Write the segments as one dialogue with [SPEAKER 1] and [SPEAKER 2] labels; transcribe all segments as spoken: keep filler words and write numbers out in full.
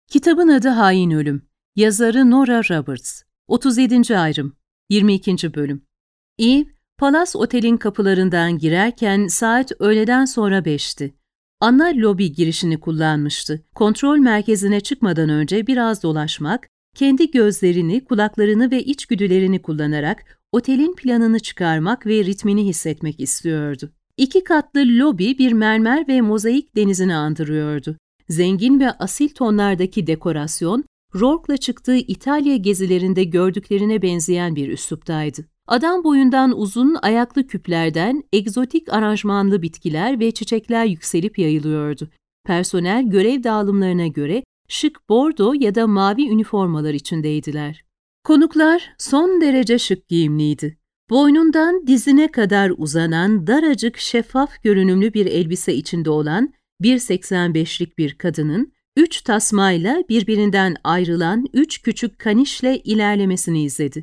[SPEAKER 1] Kitabın adı Hain Ölüm. Yazarı Nora Roberts. otuz yedinci ayrım. yirmi ikinci bölüm. Eve, Palas Otel'in kapılarından girerken saat öğleden sonra beşti. Ana lobi girişini kullanmıştı. Kontrol merkezine çıkmadan önce biraz dolaşmak, kendi gözlerini, kulaklarını ve içgüdülerini kullanarak otelin planını çıkarmak ve ritmini hissetmek istiyordu. İki katlı lobi bir mermer ve mozaik denizini andırıyordu. Zengin ve asil tonlardaki dekorasyon, Rourke'la çıktığı İtalya gezilerinde gördüklerine benzeyen bir üsluptaydı. Adam boyundan uzun ayaklı küplerden egzotik aranjmanlı bitkiler ve çiçekler yükselip yayılıyordu. Personel görev dağılımlarına göre şık bordo ya da mavi üniformalar içindeydiler. Konuklar son derece şık giyimliydi. Boynundan dizine kadar uzanan daracık şeffaf görünümlü bir elbise içinde olan bir seksen beşlik bir kadının üç tasmayla birbirinden ayrılan üç küçük kanişle ilerlemesini izledi.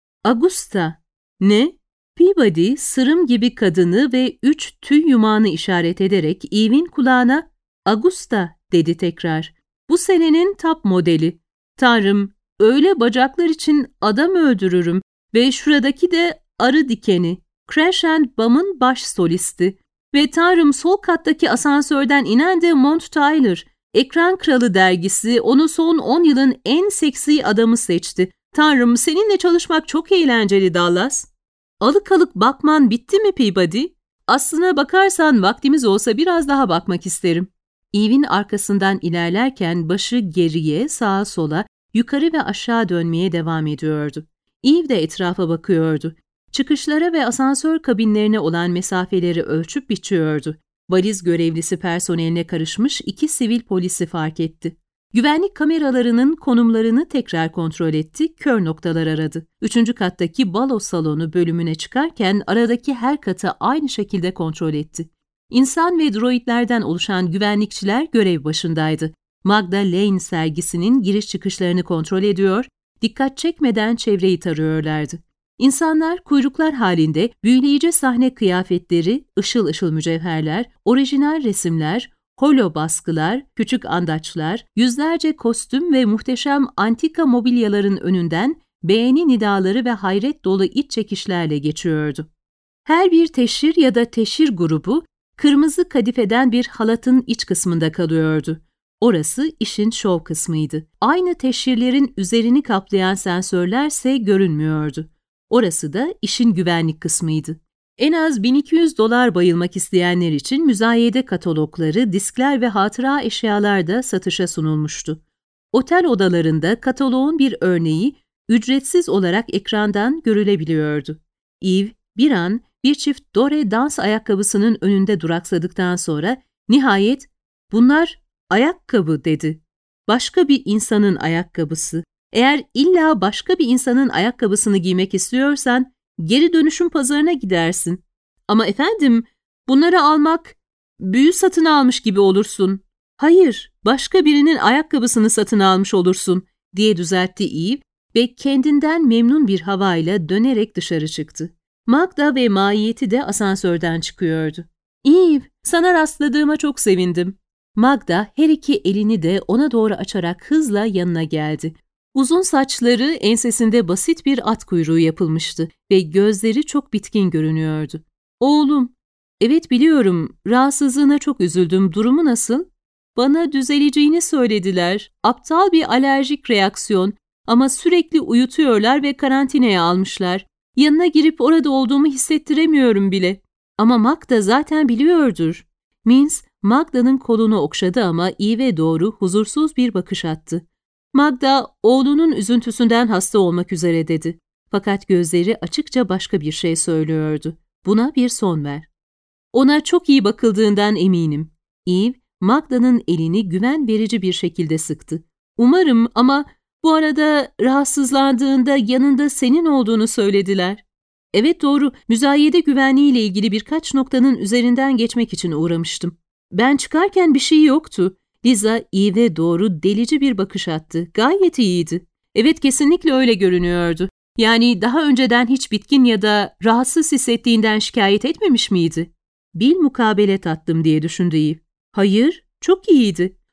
[SPEAKER 1] Augusta, ne? Peabody, sırım gibi kadını ve üç tüy yumağını işaret ederek Eve'in kulağına Augusta dedi tekrar. Bu senenin top modeli. Tanrım, öyle bacaklar için adam öldürürüm ve şuradaki de arı dikeni. Crash and Bum'ın baş solisti. Ve Tanrım, sol kattaki asansörden inen de Mont Tyler. Ekran Kralı dergisi onu son on yılın en seksi adamı seçti. Tanrım, seninle çalışmak çok eğlenceli Dallas. Alık alık bakman bitti mi Peabody? Aslına bakarsan vaktimiz olsa biraz daha bakmak isterim. Eve'in arkasından ilerlerken başı geriye, sağa sola, yukarı ve aşağı dönmeye devam ediyordu. Eve de etrafa bakıyordu. Çıkışlara ve asansör kabinlerine olan mesafeleri ölçüp biçiyordu. Valiz görevlisi personeline karışmış iki sivil polisi fark etti. Güvenlik kameralarının konumlarını tekrar kontrol etti, kör noktalar aradı. Üçüncü kattaki balo salonu bölümüne çıkarken aradaki her katı aynı şekilde kontrol etti. İnsan ve droidlerden oluşan güvenlikçiler görev başındaydı. Magda Lane sergisinin giriş çıkışlarını kontrol ediyor, dikkat çekmeden çevreyi tarıyorlardı. İnsanlar kuyruklar halinde büyüleyici sahne kıyafetleri, ışıl ışıl mücevherler, orijinal resimler, holo baskılar, küçük andaçlar, yüzlerce kostüm ve muhteşem antika mobilyaların önünden beğeni nidaları ve hayret dolu iç çekişlerle geçiyordu. Her bir teşhir ya da teşhir grubu, kırmızı kadifeden bir halatın iç kısmında kalıyordu. Orası işin şov kısmıydı. Aynı teşhirlerin üzerini kaplayan sensörlerse görünmüyordu. Orası da işin güvenlik kısmıydı. En az bin iki yüz dolar bayılmak isteyenler için müzayede katalogları, diskler ve hatıra eşyalar da satışa sunulmuştu. Otel odalarında kataloğun bir örneği ücretsiz olarak ekrandan görülebiliyordu. Eve bir an bir çift dore dans ayakkabısının önünde duraksadıktan sonra nihayet "Bunlar ayakkabı" dedi. Başka bir insanın ayakkabısı. Eğer illa başka bir insanın ayakkabısını giymek istiyorsan geri dönüşüm pazarına gidersin. Ama efendim, bunları almak büyü satın almış gibi olursun. Hayır, başka birinin ayakkabısını satın almış olursun diye düzeltti Eve ve kendinden memnun bir havayla dönerek dışarı çıktı. Magda ve maiyeti de asansörden çıkıyordu. Eve, sana rastladığıma çok sevindim. Magda her iki elini de ona doğru açarak hızla yanına geldi. Uzun saçları ensesinde basit bir at kuyruğu yapılmıştı ve gözleri çok bitkin görünüyordu. Oğlum, evet biliyorum, rahatsızlığına çok üzüldüm, durumu nasıl? Bana düzeleceğini söylediler, aptal bir alerjik reaksiyon ama sürekli uyutuyorlar ve karantinaya almışlar. Yanına girip orada olduğumu hissettiremiyorum bile. Ama Magda zaten biliyordur. Mins, Magda'nın kolunu okşadı ama Eve'e doğru huzursuz bir bakış attı. Magda, oğlunun üzüntüsünden hasta olmak üzere dedi. Fakat gözleri açıkça başka bir şey söylüyordu. Buna bir son ver. Ona çok iyi bakıldığından eminim. Eve, Magda'nın elini güven verici bir şekilde sıktı. Umarım, ama bu arada rahatsızlandığında yanında senin olduğunu söylediler. Evet doğru, müzayede güvenliğiyle ilgili birkaç noktanın üzerinden geçmek için uğramıştım. Ben çıkarken bir şey yoktu. Liza Eve'e doğru delici bir bakış attı. Gayet iyiydi. Evet, kesinlikle öyle görünüyordu. Yani daha önceden hiç bitkin ya da rahatsız hissettiğinden şikayet etmemiş miydi? Bil mukabele tattım diye düşündü Eve. Hayır, çok iyiydi.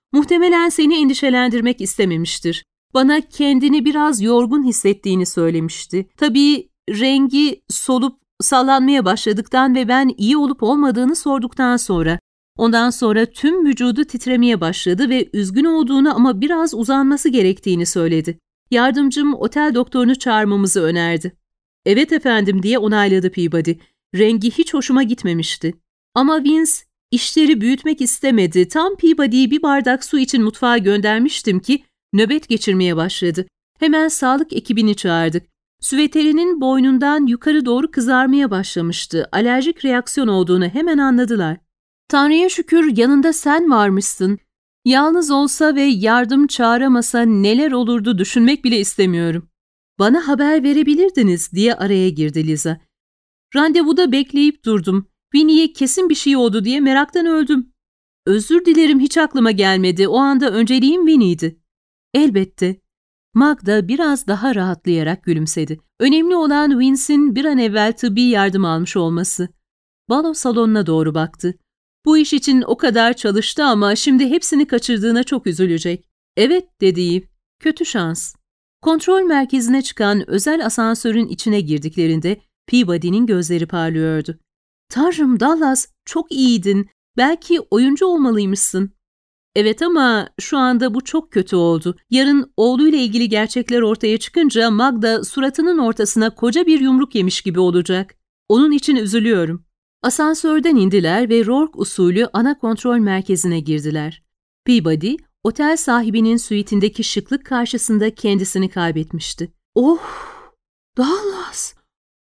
[SPEAKER 1] Muhtemelen seni endişelendirmek istememiştir. Bana kendini biraz yorgun hissettiğini söylemişti. Tabii rengi solup sallanmaya başladıktan ve ben iyi olup olmadığını sorduktan sonra. Ondan sonra tüm vücudu titremeye başladı ve üzgün olduğunu ama biraz uzanması gerektiğini söyledi. Yardımcım otel doktorunu çağırmamızı önerdi. Evet efendim diye onayladı Peabody. Rengi hiç hoşuma gitmemişti. Ama Vince işleri büyütmek istemedi. Tam Peabody'yi bir bardak su için mutfağa göndermiştim ki nöbet geçirmeye başladı. Hemen sağlık ekibini çağırdık. Süveterinin boynundan yukarı doğru kızarmaya başlamıştı. Alerjik reaksiyon olduğunu hemen anladılar. Tanrı'ya şükür yanında sen varmışsın. Yalnız olsa ve yardım çağıramasa neler olurdu düşünmek bile istemiyorum. Bana haber verebilirdiniz diye araya girdi Liza. Randevuda bekleyip durdum. Winnie'ye kesin bir şey oldu diye meraktan öldüm. Özür dilerim hiç aklıma gelmedi. O anda önceliğim Winnie'ydi. Elbette. Magda biraz daha rahatlayarak gülümsedi. Önemli olan Vince'in bir an evvel tıbbi yardım almış olması. Balo salonuna doğru baktı. Bu iş için o kadar çalıştı ama şimdi hepsini kaçırdığına çok üzülecek. Evet dedi Eve. Kötü şans. Kontrol merkezine çıkan özel asansörün içine girdiklerinde Peabody'nin gözleri parlıyordu. Tanrım Dallas, çok iyiydin. Belki oyuncu olmalıymışsın. Evet ama şu anda bu çok kötü oldu. Yarın oğluyla ilgili gerçekler ortaya çıkınca Magda suratının ortasına koca bir yumruk yemiş gibi olacak. Onun için üzülüyorum. Asansörden indiler ve Rourke usulü ana kontrol merkezine girdiler. Peabody, otel sahibinin suitindeki şıklık karşısında kendisini kaybetmişti. Oh! Dallas!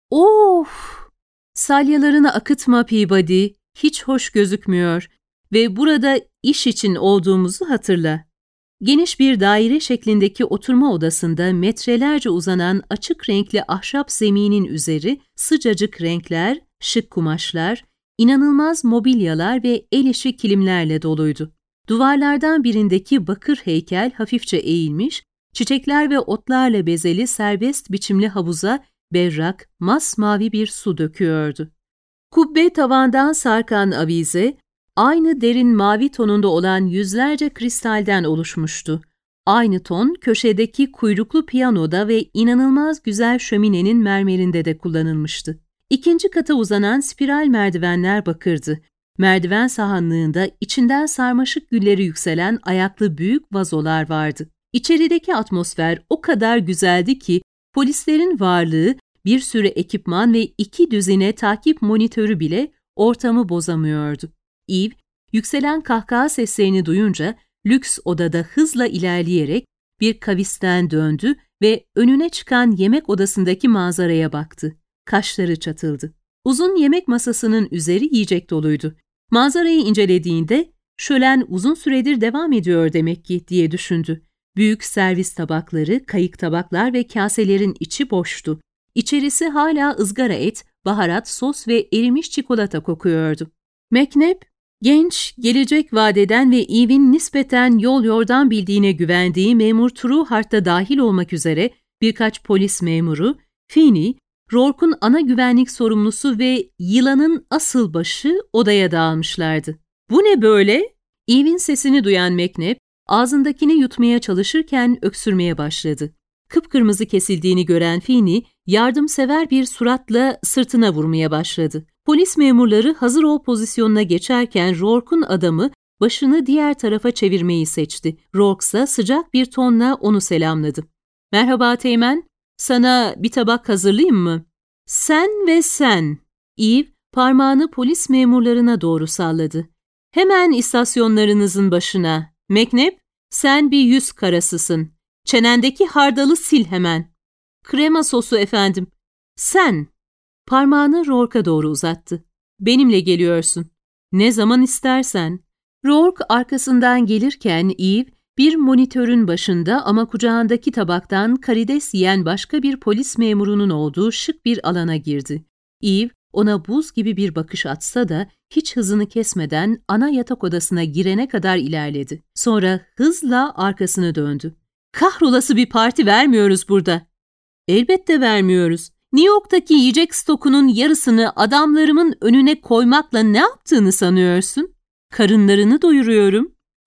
[SPEAKER 1] Of! Salyalarını akıtma Peabody, hiç hoş gözükmüyor ve burada iş için olduğumuzu hatırla. Geniş bir daire şeklindeki oturma odasında metrelerce uzanan açık renkli ahşap zeminin üzeri sıcacık renkler, şık kumaşlar, inanılmaz mobilyalar ve el işi kilimlerle doluydu. Duvarlardan birindeki bakır heykel hafifçe eğilmiş, çiçekler ve otlarla bezeli serbest biçimli havuza berrak, masmavi bir su döküyordu. Kubbe tavandan sarkan avize, aynı derin mavi tonunda olan yüzlerce kristalden oluşmuştu. Aynı ton köşedeki kuyruklu piyanoda ve inanılmaz güzel şöminenin mermerinde de kullanılmıştı. İkinci kata uzanan spiral merdivenler bakırdı. Merdiven sahanlığında içinden sarmaşık gülleri yükselen ayaklı büyük vazolar vardı. İçerideki atmosfer o kadar güzeldi ki polislerin varlığı, bir sürü ekipman ve iki düzine takip monitörü bile ortamı bozamıyordu. Eve, yükselen kahkaha seslerini duyunca lüks odada hızla ilerleyerek bir kavisten döndü ve önüne çıkan yemek odasındaki manzaraya baktı. Kaşları çatıldı. Uzun yemek masasının üzeri yiyecek doluydu. Manzarayı incelediğinde şölen uzun süredir devam ediyor demek ki diye düşündü. Büyük servis tabakları, kayık tabaklar ve kaselerin içi boştu. İçerisi hala ızgara et, baharat, sos ve erimiş çikolata kokuyordu. McNabb, genç, gelecek vadeden ve Eve'in nispeten yol yordan bildiğine güvendiği memur Trueheart'ta dahil olmak üzere birkaç polis memuru, Feeney, Rourke'un ana güvenlik sorumlusu ve yılanın asıl başı odaya dağılmışlardı. ''Bu ne böyle?'' Eve'in sesini duyan McNabb, ağzındakini yutmaya çalışırken öksürmeye başladı. Kıpkırmızı kesildiğini gören Feeney, yardımsever bir suratla sırtına vurmaya başladı. Polis memurları hazır ol pozisyonuna geçerken Rourke'un adamı başını diğer tarafa çevirmeyi seçti. Rourke ise sıcak bir tonla onu selamladı. ''Merhaba Teğmen, sana bir tabak hazırlayayım mı?'' ''Sen ve sen.'' Eve parmağını polis memurlarına doğru salladı. ''Hemen istasyonlarınızın başına. McNabb, sen bir yüz karasısın. Çenendeki hardalı sil hemen.'' ''Krema sosu efendim.'' ''Sen.'' Parmağını Rourke'a doğru uzattı. ''Benimle geliyorsun. Ne zaman istersen.'' Rourke arkasından gelirken Eve, bir monitörün başında ama kucağındaki tabaktan karides yiyen başka bir polis memurunun olduğu şık bir alana girdi. Eve, ona buz gibi bir bakış atsa da hiç hızını kesmeden ana yatak odasına girene kadar ilerledi. Sonra hızla arkasını döndü. ''Kahrolası bir parti vermiyoruz burada.'' ''Elbette vermiyoruz. New York'taki yiyecek stokunun yarısını adamlarımın önüne koymakla ne yaptığını sanıyorsun? Karınlarını doyuruyorum.''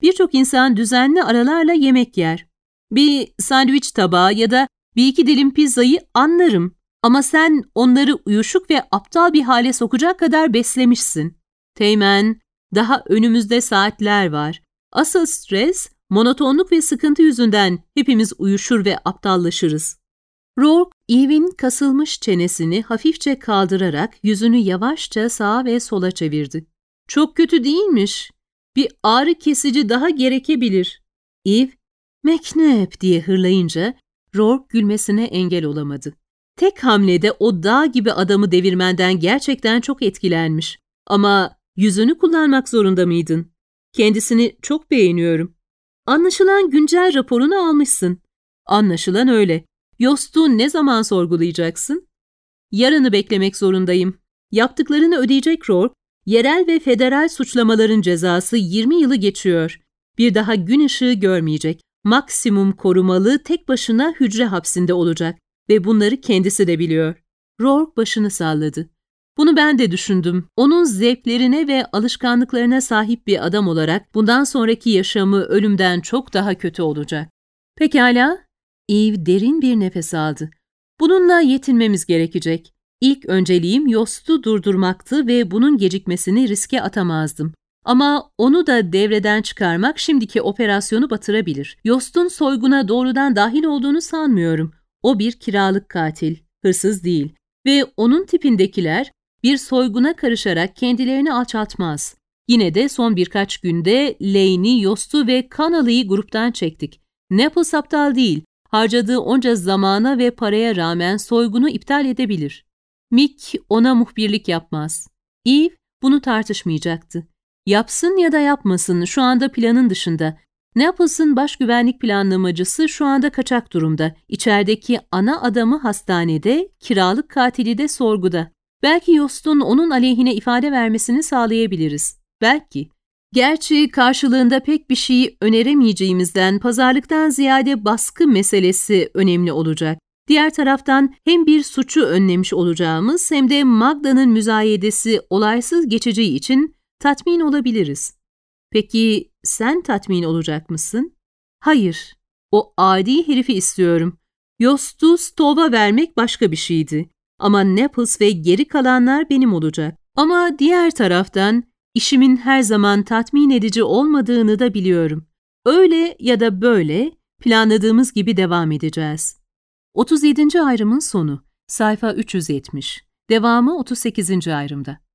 [SPEAKER 1] Birçok insan düzenli aralarla yemek yer. Bir sandviç tabağı ya da bir iki dilim pizzayı anlarım. Ama sen onları uyuşuk ve aptal bir hale sokacak kadar beslemişsin. Teğmen, daha önümüzde saatler var. Asıl stres, monotonluk ve sıkıntı yüzünden hepimiz uyuşur ve aptallaşırız. Rourke, Eve'in kasılmış çenesini hafifçe kaldırarak yüzünü yavaşça sağa ve sola çevirdi. Çok kötü değilmiş. Bir ağrı kesici daha gerekebilir. Eve, "McNabb" diye hırlayınca Rourke gülmesine engel olamadı. Tek hamlede o dağ gibi adamı devirmenden gerçekten çok etkilenmiş. Ama yüzünü kullanmak zorunda mıydın? Kendisini çok beğeniyorum. Anlaşılan güncel raporunu almışsın. Anlaşılan öyle. Yost'u ne zaman sorgulayacaksın? Yarını beklemek zorundayım. Yaptıklarını ödeyecek Rourke, yerel ve federal suçlamaların cezası yirmi yılı geçiyor. Bir daha gün ışığı görmeyecek. Maksimum korumalı tek başına hücre hapsinde olacak. Ve bunları kendisi de biliyor. Rourke başını salladı. Bunu ben de düşündüm. Onun zevklerine ve alışkanlıklarına sahip bir adam olarak bundan sonraki yaşamı ölümden çok daha kötü olacak. Pekala. Eve derin bir nefes aldı. Bununla yetinmemiz gerekecek. İlk önceliğim Yost'u durdurmaktı ve bunun gecikmesini riske atamazdım. Ama onu da devreden çıkarmak şimdiki operasyonu batırabilir. Yost'un soyguna doğrudan dahil olduğunu sanmıyorum. O bir kiralık katil, hırsız değil ve onun tipindekiler bir soyguna karışarak kendilerini alçaltmaz. Yine de son birkaç günde Lane'i, Yost'u ve Connolly'yi gruptan çektik. Naples aptal değil, harcadığı onca zamana ve paraya rağmen soygunu iptal edebilir. Mick ona muhbirlik yapmaz. Eve bunu tartışmayacaktı. Yapsın ya da yapmasın, şu anda planın dışında. Naples'ın baş güvenlik planlamacısı şu anda kaçak durumda. İçerideki ana adamı hastanede, kiralık katili de sorguda. Belki Yost'un onun aleyhine ifade vermesini sağlayabiliriz. Belki. Gerçi karşılığında pek bir şey öneremeyeceğimizden pazarlıktan ziyade baskı meselesi önemli olacak. Diğer taraftan hem bir suçu önlemiş olacağımız hem de Magda'nın müzayedesi olaysız geçeceği için tatmin olabiliriz. Peki sen tatmin olacak mısın? Hayır. O adi herifi istiyorum. Yost'u Stov'a vermek başka bir şeydi. Ama Naples ve geri kalanlar benim olacak. Ama diğer taraftan işimin her zaman tatmin edici olmadığını da biliyorum. Öyle ya da böyle planladığımız gibi devam edeceğiz. otuz yedinci ayrımın sonu. Sayfa üç yüz yetmiş. Devamı otuz sekizinci ayrımda.